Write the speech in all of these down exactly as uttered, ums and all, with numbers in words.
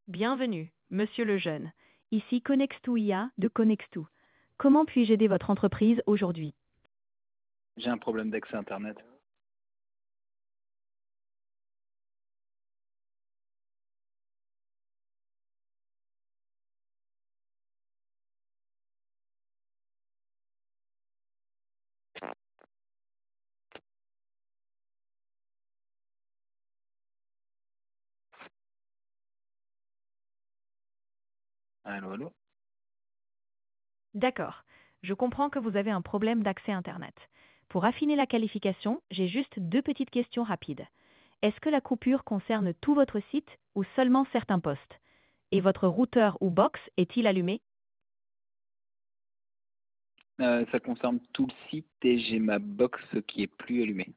Bienvenue, Monsieur Lejeune. Ici Connextou I A de Connextou. Comment puis-je aider votre entreprise aujourd'hui? J'ai un problème d'accès Internet. Allô, allô? D'accord. Je comprends que vous avez un problème d'accès Internet. Pour affiner la qualification, j'ai juste deux petites questions rapides. Est-ce que la coupure concerne tout votre site ou seulement certains postes? Et votre routeur ou box est-il allumé? Euh, ça concerne tout le site et j'ai ma box qui est plus allumée.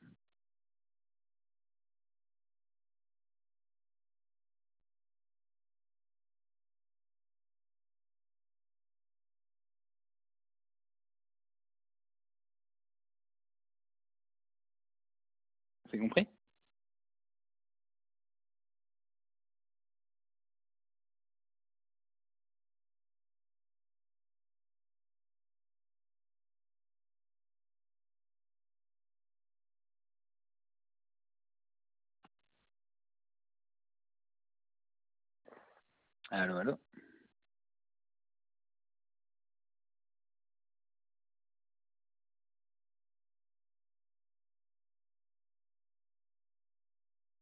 C'est compris? Allô, allô?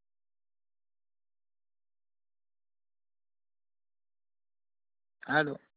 Allô?